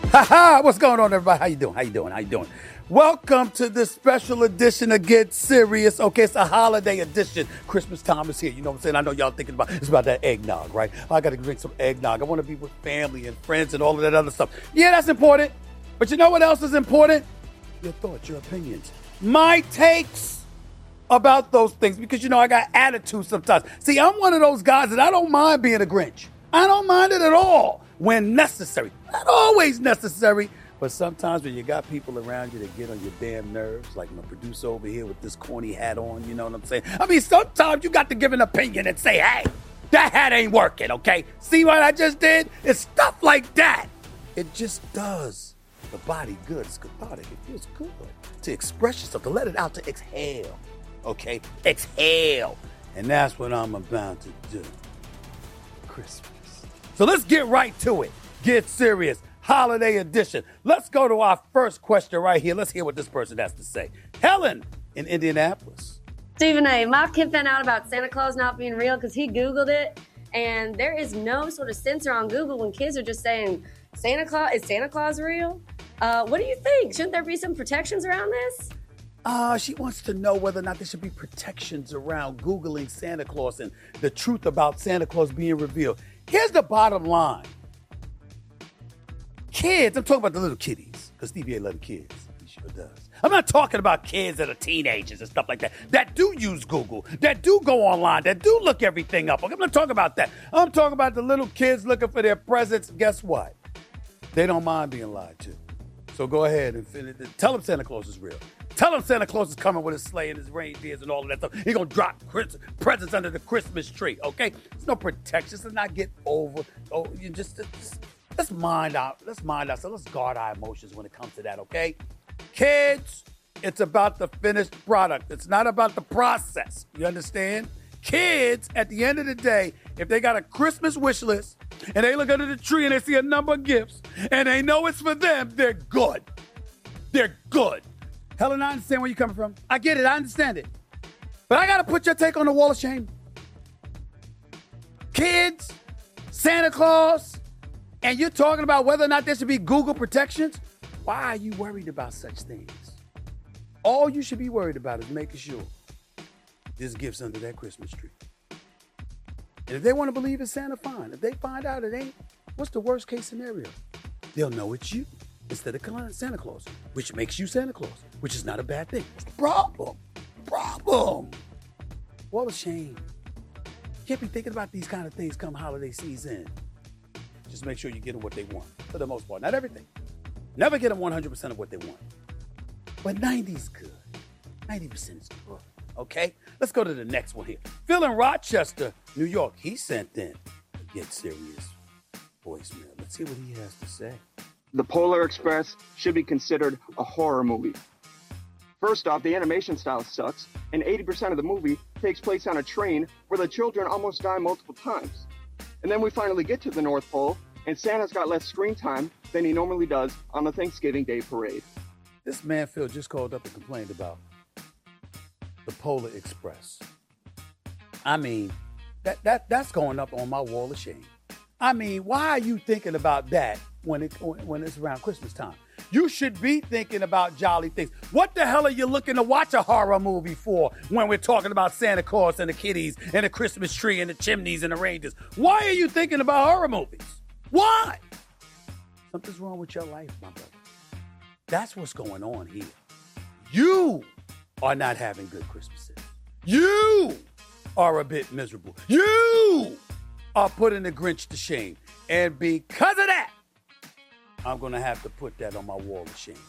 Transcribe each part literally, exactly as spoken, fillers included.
Ha ha! What's going on, everybody? How you doing? How you doing? How you doing? Welcome to this special edition of Get Serious. Okay, it's a holiday edition. Christmas time is here. You know what I'm saying? I know y'all thinking about it's about that eggnog, right? I got to drink some eggnog. I want to be with family and friends and all of that other stuff. Yeah, that's important. But you know what else is important? Your thoughts, your opinions, my takes about those things. Because, you know, I got attitude sometimes. See, I'm one of those guys that I don't mind being a Grinch. I don't mind it at all when necessary. Not always necessary. But sometimes when you got people around you that get on your damn nerves, like my producer over here with this corny hat on, you know what I'm saying? I mean, sometimes you got to give an opinion and say, hey, that hat ain't working, okay? See what I just did? It's stuff like that. It just does the body good. It's cathartic. It feels good to express yourself, to let it out, to exhale, okay? Exhale. And that's what I'm about to do. Christmas. So let's get right to it. Get serious. Holiday edition. Let's go to our first question right here. Let's hear what this person has to say. Helen in Indianapolis. Stephen A., my kid found out about Santa Claus not being real because he Googled it, and there is no sort of censor on Google when kids are just saying, Santa Claus, is Santa Claus real? Uh, what do you think? Shouldn't there be some protections around this? Uh, she wants to know whether or not there should be protections around Googling Santa Claus and the truth about Santa Claus being revealed. Here's the bottom line. Kids, I'm talking about the little kiddies, because Stevie A loves kids. He sure does. I'm not talking about kids that are teenagers and stuff like that, that do use Google, that do go online, that do look everything up. I'm not talking about that. I'm talking about the little kids looking for their presents. Guess what? They don't mind being lied to. So go ahead and finish it. Tell them Santa Claus is real. Tell them Santa Claus is coming with his sleigh and his reindeers and all of that stuff. He's going to drop presents under the Christmas tree, okay? There's no protection. Let's not get over. Oh, you just... just Let's mind out. Let's mind out. So let's guard our emotions when it comes to that, okay? Kids, it's about the finished product. It's not about the process. You understand? Kids, at the end of the day, if they got a Christmas wish list and they look under the tree and they see a number of gifts and they know it's for them, they're good. They're good. Helen, I understand where you're coming from. I get it. I understand it. But I got to put your take on the wall of shame. Kids, Santa Claus, and you're talking about whether or not there should be Google protections? Why are you worried about such things? All you should be worried about is making sure there's gifts under that Christmas tree. And if they want to believe it's Santa, fine. If they find out it ain't, what's the worst case scenario? They'll know it's you instead of Santa Claus, which makes you Santa Claus, which is not a bad thing. It's the problem. Problem. What a shame. You can't be thinking about these kind of things come holiday season. Just make sure you get them what they want, for the most part. Not everything. Never get them one hundred percent of what they want. But ninety's good. ninety percent is good. Okay? Let's go to the next one here. Phil in Rochester, New York. He sent in a Get Serious voicemail. Let's see what he has to say. The Polar Express should be considered a horror movie. First off, the animation style sucks, and eighty percent of the movie takes place on a train where the children almost die multiple times. And then we finally get to the North Pole, and Santa's got less screen time than he normally does on the Thanksgiving Day parade. This man, Phil, just called up and complained about the Polar Express. I mean, that that that's going up on my wall of shame. I mean, why are you thinking about that when it when it's around Christmas time? You should be thinking about jolly things. What the hell are you looking to watch a horror movie for when we're talking about Santa Claus and the kiddies and the Christmas tree and the chimneys and the reindeers? Why are you thinking about horror movies? Why? Something's wrong with your life, my brother. That's what's going on here. You are not having good Christmases. You are a bit miserable. You are putting the Grinch to shame. And because of that, I'm going to have to put that on my wall of shame.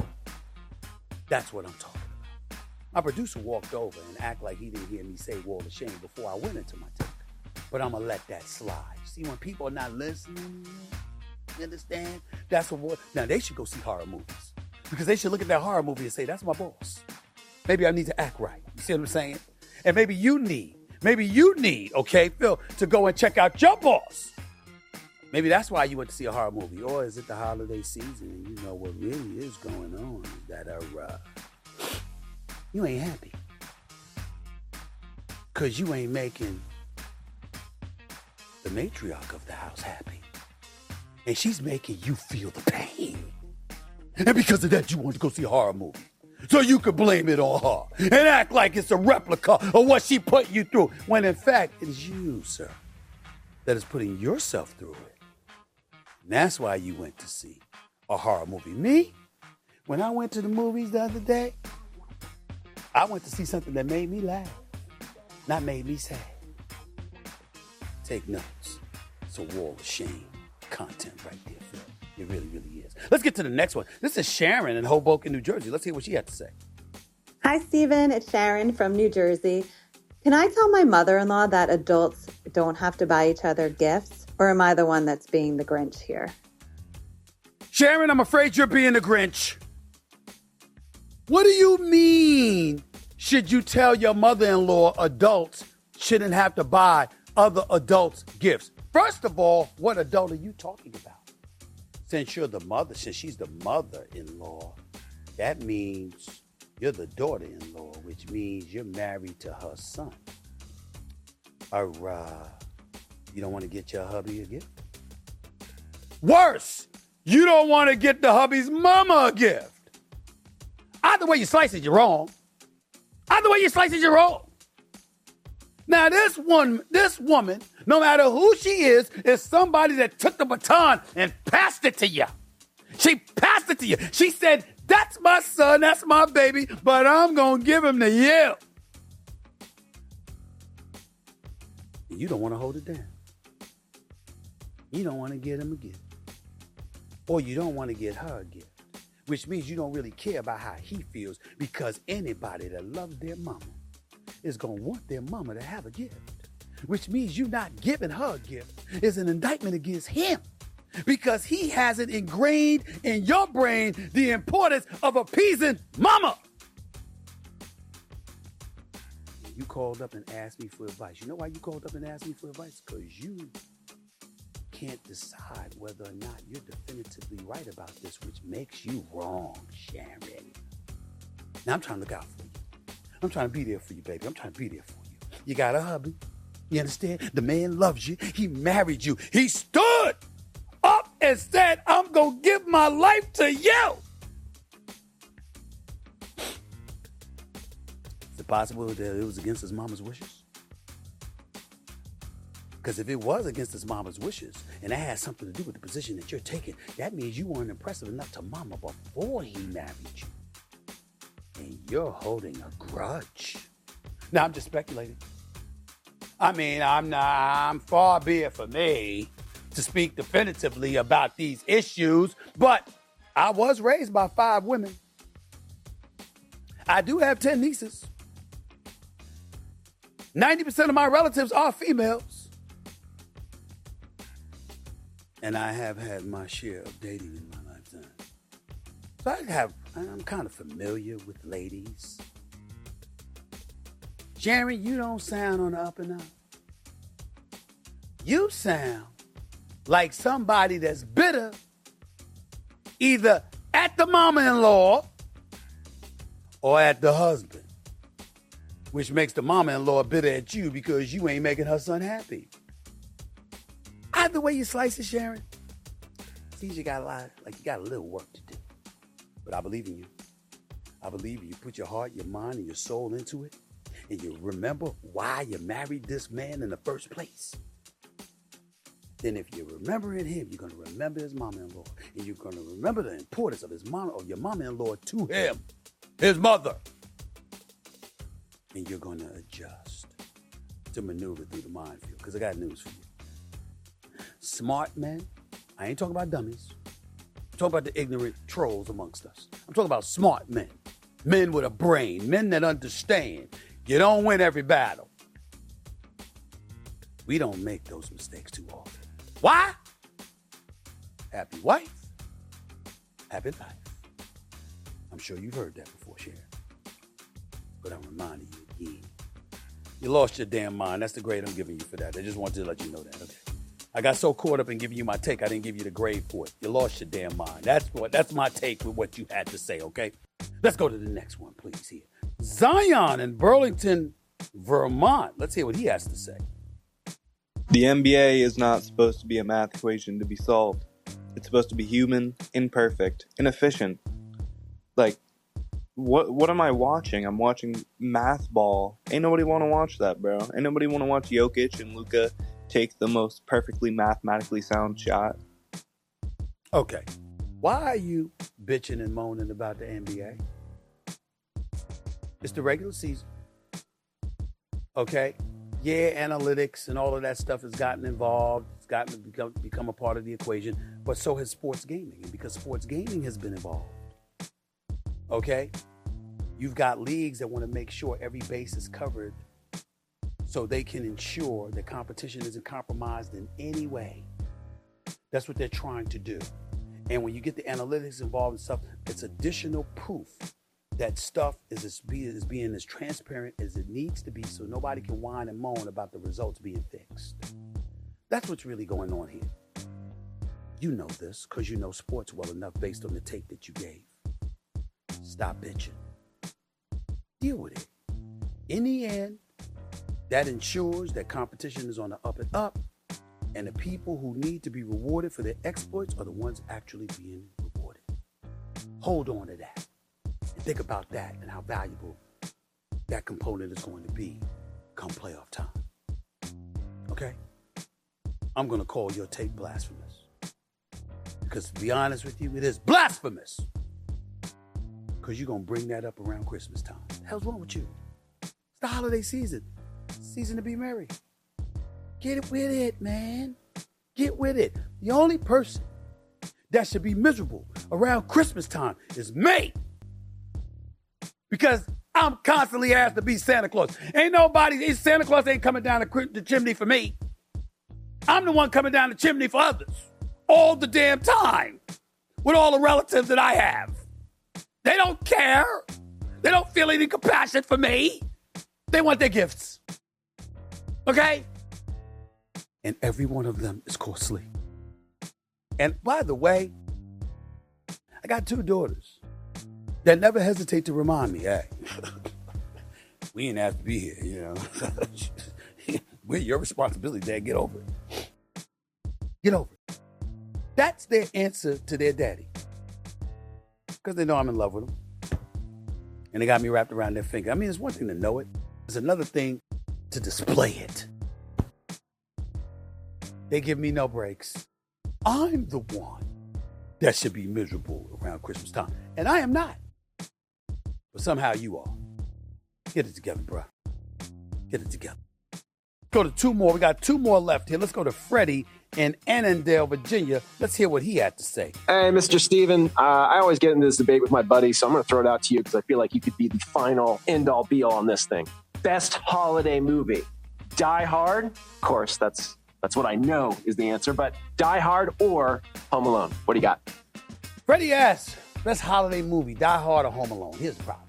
That's what I'm talking about. My producer walked over and acted like he didn't hear me say wall of shame before I went into my take. But I'm going to let that slide. See, when people are not listening, you understand? That's what. Now, they should go see horror movies. Because they should look at that horror movie and say, that's my boss. Maybe I need to act right. You see what I'm saying? And maybe you need, maybe you need, okay, Phil, to go and check out your boss. Maybe that's why you went to see a horror movie. Or is it the holiday season and you know what really is going on is that uh, you ain't happy. Because you ain't making the matriarch of the house happy. And she's making you feel the pain. And because of that, you want to go see a horror movie. So you could blame it on her and act like it's a replica of what she put you through. When in fact, it is you, sir, that is putting yourself through it. And that's why you went to see a horror movie. Me, when I went to the movies the other day, I went to see something that made me laugh, not made me sad. Take notes. It's a wall of shame content right there, Phil. It really, really is. Let's get to the next one. This is Sharon in Hoboken, New Jersey. Let's hear what she had to say. Hi, Stephen. It's Sharon from New Jersey. Can I tell my mother-in-law that adults don't have to buy each other gifts? Or am I the one that's being the Grinch here? Sharon, I'm afraid you're being the Grinch. What do you mean? Should you tell your mother-in-law adults shouldn't have to buy other adults gifts? First of all, what adult are you talking about? Since you're the mother, since she's the mother-in-law, that means you're the daughter-in-law, which means you're married to her son. Or, uh, you don't want to get your hubby a gift? Worse, you don't want to get the hubby's mama a gift. Either way you slice it, you're wrong. Either way you slice it, you're wrong. Now, this one, this woman, no matter who she is, is somebody that took the baton and passed it to you. She passed it to you. She said, that's my son, that's my baby, but I'm going to give him to you. You don't want to hold it down. You don't want to get him a gift. Or you don't want to get her a gift, which means you don't really care about how he feels, because anybody that loves their mama is going to want their mama to have a gift, which means you not giving her a gift is an indictment against him, because he hasn't ingrained in your brain the importance of appeasing mama. You called up and asked me for advice. You know why you called up and asked me for advice? Because you can't decide whether or not you're definitively right about this, which makes you wrong, Sharon. Now, I'm trying to look out for you. I'm trying to be there for you, baby. I'm trying to be there for you. You got a hubby. You understand? The man loves you. He married you. He stood up and said, I'm going to give my life to you. Is it possible that it was against his mama's wishes? Because if it was against his mama's wishes, and that has something to do with the position that you're taking, that means you weren't impressive enough to mama before he married you. And you're holding a grudge. Now, I'm just speculating. I mean, I'm not, I'm far be it for me to speak definitively about these issues, but I was raised by five women. I do have ten nieces. ninety percent of my relatives are females. And I have had my share of dating in my lifetime. So I have, I'm kind of familiar with ladies. Sharon, you don't sound on the up and up. You sound like somebody that's bitter either at the mama-in-law or at the husband, which makes the mama-in-law bitter at you because you ain't making her son happy. Either way you slice it, Sharon, seems you got a lot, like you got a little work to do. But I believe in you. I believe you put your heart, your mind, and your soul into it, and you remember why you married this man in the first place. Then if you're remembering him, you're going to remember his mama-in-law, and you're going to remember the importance of his mama or your mama-in-law to him, his mother. And you're going to adjust to maneuver through the minefield, because I got news for you. Smart men, I ain't talking about dummies. I'm talking about the ignorant trolls amongst us. I'm talking about smart men, men with a brain, men that understand. You don't win every battle. We don't make those mistakes too often. Why? Happy wife, happy life. I'm sure you've heard that before, Sharon. But I'm reminding you again. You lost your damn mind. That's the grade I'm giving you for that. I just wanted to let you know that, okay? I got so caught up in giving you my take, I didn't give you the grade for it. You lost your damn mind. That's what. That's my take with what you had to say, okay? Let's go to the next one, please, here. Zion in Burlington, Vermont. Let's hear what he has to say. The N B A is not supposed to be a math equation to be solved. It's supposed to be human, imperfect, inefficient. Like, what what am I watching? I'm watching math ball. Ain't nobody want to watch that, bro. Ain't nobody want to watch Jokic and Luka take the most perfectly mathematically sound shot. Okay. Why are you bitching and moaning about the N B A? It's the regular season. Okay? Yeah, analytics and all of that stuff has gotten involved. It's gotten to become, become a part of the equation. But so has sports gaming. And because sports gaming has been involved. Okay? You've got leagues that want to make sure every base is covered so they can ensure that competition isn't compromised in any way. That's what they're trying to do. And when you get the analytics involved and stuff, it's additional proof that stuff is, as be, is being as transparent as it needs to be so nobody can whine and moan about the results being fixed. That's what's really going on here. You know this because you know sports well enough based on the tape that you gave. Stop bitching. Deal with it. In the end, that ensures that competition is on the up and up, and the people who need to be rewarded for their exploits are the ones actually being rewarded. Hold on to that. And think about that and how valuable that component is going to be come playoff time. Okay? I'm going to call your take blasphemous. Because to be honest with you, it is blasphemous. Because you're going to bring that up around Christmas time. What the hell's wrong with you? It's the holiday season. Season to be merry. Get with it, man. Get with it. The only person that should be miserable around Christmas time is me. Because I'm constantly asked to be Santa Claus. Ain't nobody, Santa Claus ain't coming down the, the chimney for me. I'm the one coming down the chimney for others. All the damn time. With all the relatives that I have. They don't care. They don't feel any compassion for me. They want their gifts. Okay? And every one of them is costly. And by the way, I got two daughters that never hesitate to remind me, hey, we ain't have to be here, you know. We're your responsibility, Dad. Get over it. Get over it. That's their answer to their daddy. Because they know I'm in love with them. And they got me wrapped around their finger. I mean, it's one thing to know it. It's another thing to display it. They give me no breaks. I'm the one that should be miserable around Christmas time. And I am not. But somehow you are. Get it together, bro. Get it together. Go to two more. We got two more left here. Let's go to Freddie in Annandale, Virginia. Let's hear what he had to say. Hey, Mister Steven. Uh, I always get into this debate with my buddy, so I'm going to throw it out to you because I feel like you could be the final end-all, be-all on this thing. Best holiday movie. Die Hard? Of course, that's that's what I know is the answer, but Die Hard or Home Alone? What do you got? Freddie asks, best holiday movie, Die Hard or Home Alone? Here's the problem.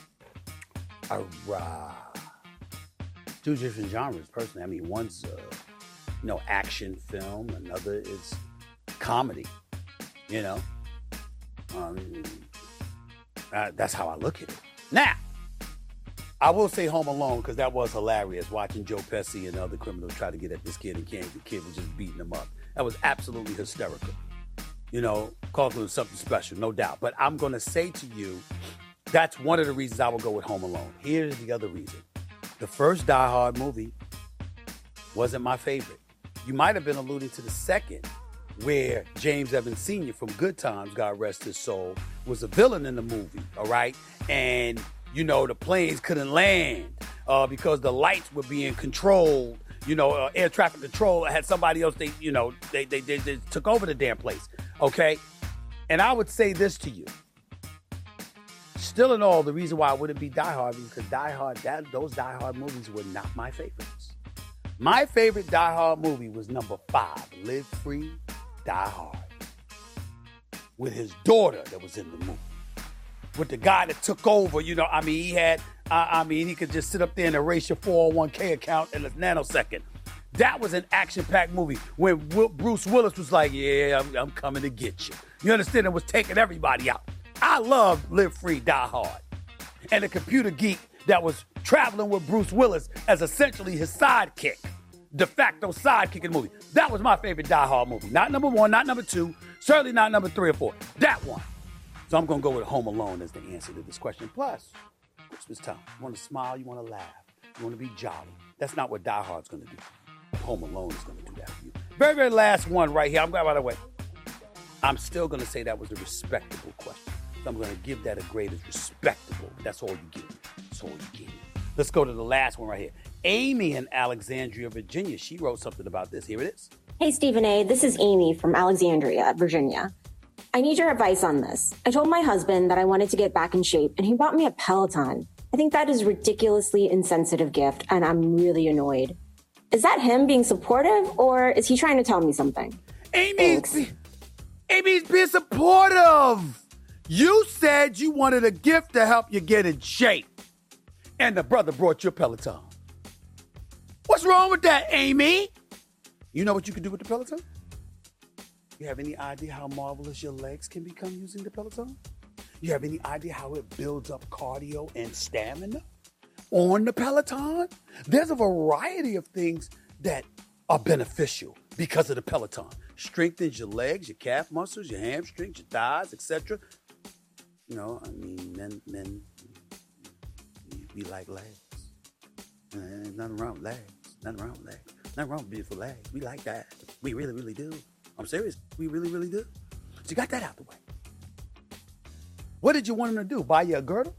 Uh, two different genres, personally. I mean, one's, uh, you know, action film. Another is comedy, you know. Um, uh, that's how I look at it. Now, I will say Home Alone because that was hilarious, watching Joe Pesci and other criminals try to get at this kid, and the kid was just beating him up. That was absolutely hysterical. You know, Coughlin was something special, no doubt. But I'm going to say to you, that's one of the reasons I will go with Home Alone. Here's the other reason. The first Die Hard movie wasn't my favorite. You might have been alluding to the second, where James Evans Senior from Good Times, God rest his soul, was a villain in the movie, all right? And, you know, the planes couldn't land uh, because the lights were being controlled. You know, uh, air traffic control had somebody else, they, you know, they, they, they, they took over the damn place, okay? And I would say this to you. Still in all, the reason why I wouldn't be Die Hard is because Die Hard, that, those Die Hard movies were not my favorites. My favorite Die Hard movie was number five, Live Free, Die Hard. With his daughter that was in the movie. With the guy that took over, you know, I mean, he had, uh, I mean, he could just sit up there and erase your four oh one k account in a nanosecond. That was an action-packed movie when Will, Bruce Willis was like, yeah, I'm, I'm coming to get you. You understand? And was taking everybody out. I loved Live Free, Die Hard. And the computer geek that was traveling with Bruce Willis as essentially his sidekick, de facto sidekick in the movie. That was my favorite Die Hard movie. Not number one, not number two. Certainly not number three or four. That one. So I'm going to go with Home Alone as the answer to this question. Plus, Christmas time. You want to smile, you want to laugh, you want to be jolly. That's not what Die Hard's going to do. Home Alone is going to do that for you. Very, very last one right here. I'm glad, by the way. I'm still going to say that was a respectable question. So I'm going to give that a grade as respectable. That's all you get. That's all you get. Let's go to the last one right here. Amy in Alexandria, Virginia. She wrote something about this. Here it is. Hey, Stephen A. This is Amy from Alexandria, Virginia. I need your advice on this. I told my husband that I wanted to get back in shape, and he bought me a Peloton. I think that is a ridiculously insensitive gift, and I'm really annoyed. Is that him being supportive, or is he trying to tell me something? Amy's, be, Amy's being supportive. You said you wanted a gift to help you get in shape, and the brother brought you a Peloton. What's wrong with that, Amy? You know what you can do with the Peloton? You have any idea how marvelous your legs can become using the Peloton? You have any idea how it builds up cardio and stamina on the Peloton? There's a variety of things that are beneficial because of the Peloton. Strengthens your legs, your calf muscles, your hamstrings, your thighs, et cetera. You know, I mean, men, men, we like legs. There's nothing wrong with legs. Nothing wrong with legs. Nothing wrong with beautiful legs. We like that. We really, really do. I'm serious. We really, really do. So you got that out the way. What did you want him to do? Buy you a girdle?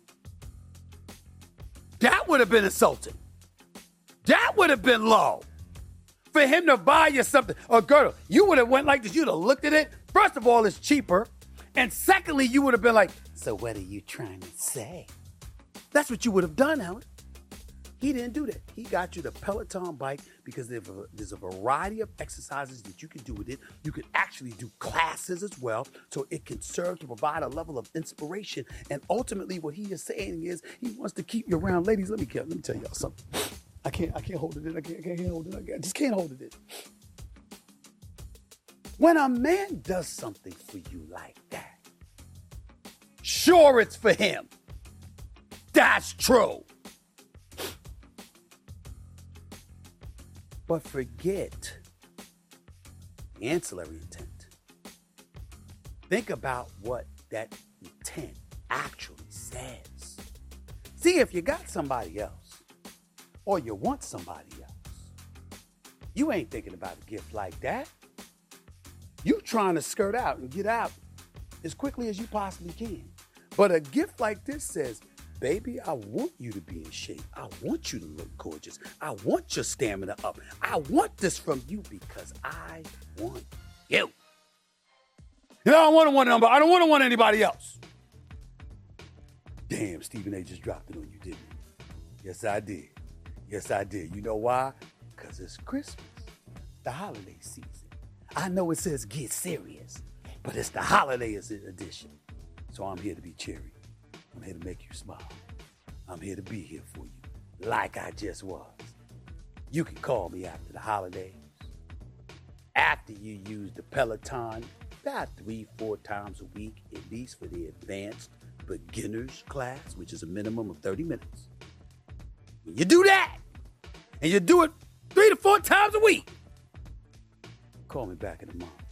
That would have been insulting. That would have been low. For him to buy you something, a girdle, you would have went like this. You'd have looked at it. First of all, it's cheaper. And secondly, you would have been like, so what are you trying to say? That's what you would have done, Helen. He didn't do that. He got you the Peloton bike because there's a variety of exercises that you can do with it. You can actually do classes as well, so it can serve to provide a level of inspiration. And ultimately, what he is saying is he wants to keep you around. Ladies, let me let me tell y'all something. I can't I can't hold it in. I can't, I can't hold it. I just can't hold it in. When a man does something for you like that, sure, it's for him. That's true. But forget the ancillary intent. Think about what that intent actually says. See, if you got somebody else, or you want somebody else, you ain't thinking about a gift like that. You trying to skirt out and get out as quickly as you possibly can. But a gift like this says, baby, I want you to be in shape. I want you to look gorgeous. I want your stamina up. I want this from you because I want you. And I don't want to want number. I don't want to want anybody else. Damn, Stephen A. just dropped it on you, didn't he? Yes, I did. Yes, I did. You know why? Because it's Christmas, the holiday season. I know it says get serious, but it's the holiday edition. So I'm here to be cheery. I'm here to make you smile. I'm here to be here for you, like I just was. You can call me after the holidays. After you use the Peloton, about three, four times a week, at least for the advanced beginners class, which is a minimum of thirty minutes. When you do that, and you do it three to four times a week, call me back in a month.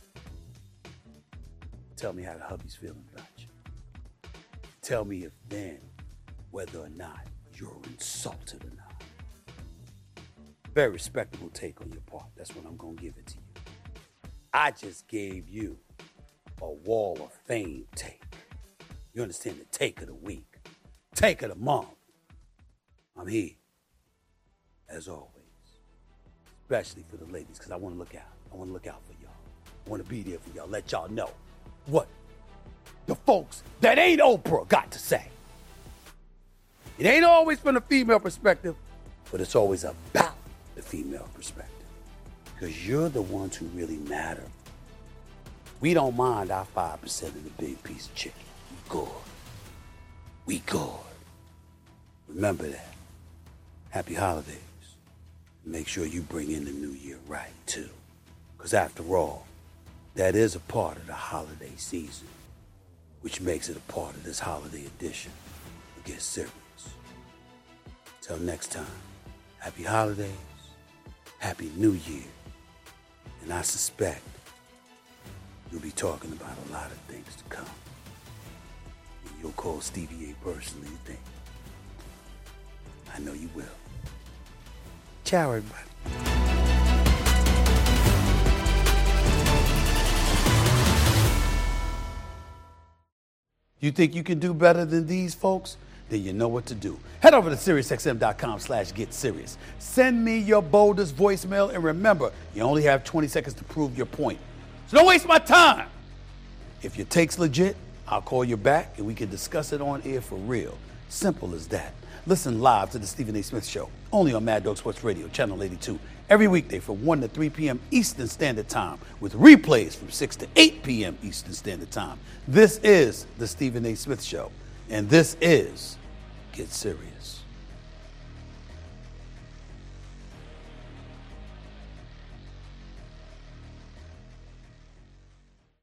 Tell me how the hubby's feeling about you. Tell me if then whether or not you're insulted or not. Very respectable take on your part. That's what I'm going to give it to you. I just gave you a wall of fame take. You understand the take of the week, take of the month. I'm here, as always, especially for the ladies, because I want to look out. I want to look out for y'all. I want to be there for y'all. Let y'all know what the folks that ain't Oprah got to say. It ain't always from the female perspective, but it's always about the female perspective. Because you're the ones who really matter. We don't mind our five percent of the big piece of chicken. We good. We good. Remember that. Happy holidays. Make sure you bring in the new year right, too. Because after all, that is a part of the holiday season, which makes it a part of this holiday edition of Get Serious. Till next time, happy holidays, happy new year, and I suspect you'll be talking about a lot of things to come. And you'll call Stevie A personally, you think? I know you will. Ciao, everybody. You think you can do better than these folks? Then you know what to do. Head over to SiriusXM.com slash get serious. Send me your boldest voicemail, and remember, you only have twenty seconds to prove your point. So don't waste my time. If your take's legit, I'll call you back and we can discuss it on air for real. Simple as that. Listen live to the Stephen A. Smith Show, only on Mad Dog Sports Radio, Channel eighty-two, every weekday from one to three p.m. Eastern Standard Time, with replays from six to eight p.m. Eastern Standard Time. This is the Stephen A. Smith Show, and this is Get Serious.